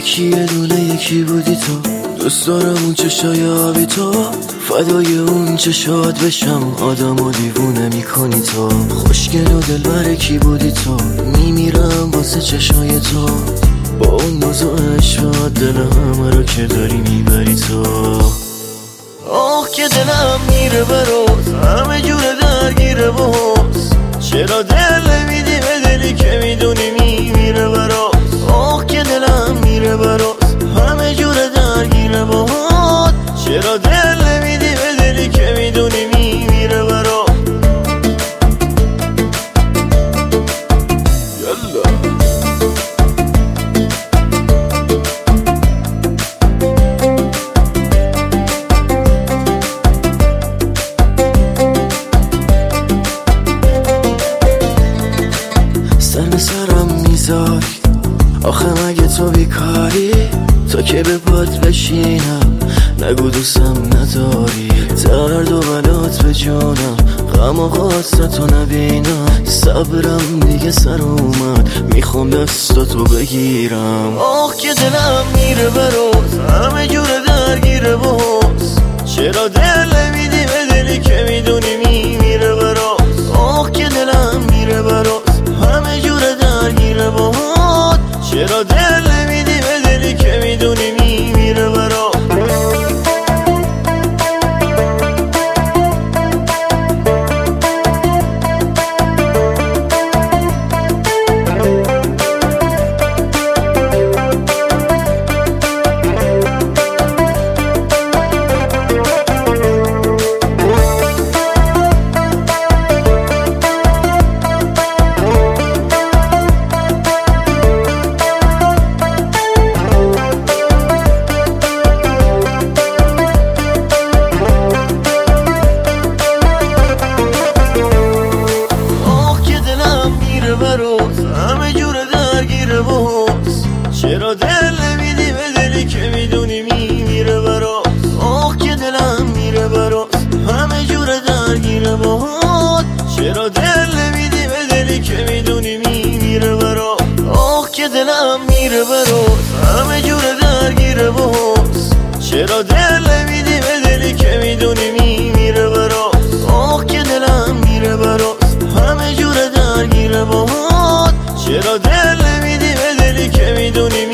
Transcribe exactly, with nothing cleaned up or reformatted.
یکی یه دونه یکی بودی تو، دوست دارم اون چشای آبی تو، فدای اون چشات بشم، آدمو دیوونه میکنی تو. خوشگل و دلبر کی بودی تو، میمیرم واسه چشای تو، با اون نوزو عشقات دل همه رو که داری میبری تو. آه که دلم میره براز، همه جور درگیره باز، چرا دل نمیدی به دلی که میدونی میمیره براز. آه که دلم میره براز، همه جور درگیره باز، چرا دل نمیدی به دلی که میدونی میمیره براز. سر به سرم میذاری، آخه مگه تو بیکاری؟ تا که به پات بشینم نگو دوستم نداری، درد و بلات به جانم، غم و غصتو نبینم، صبرم دیگه سر اومد، میخوام دستاتو بگیرم. آه که دلم میره براز، همه جور درگیره باز، چرا دل نمیدی به دلی که میدونی میمیره براز. آه که دلم میره براز، همه جور درگیره باز، چرا دل نمیدی به دلی که میدونی میمیره براز. همه جور درگیره باز، چرا دل نمیدی به دلی که میدونی میمیره براز. آه که دلم میره براز، همه جور درگیره باز، چرا دل نمیدی به دلی که میدونی میمیره براز. آه که دلم میره براز، همه جور درگیره باز، چرا دل نمیدی به دلی که میدونی میمیره براز. آه که دلم میره براز، همه جور درگیره باز، چرا دل نمیدی به دلی که میدونی